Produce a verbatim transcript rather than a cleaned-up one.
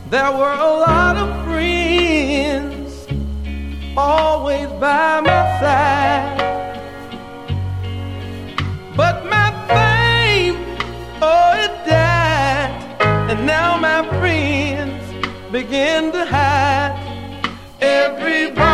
There were a lot of friends always by my side, but my fame, oh, it died, and now my friends begin to hide. Everybody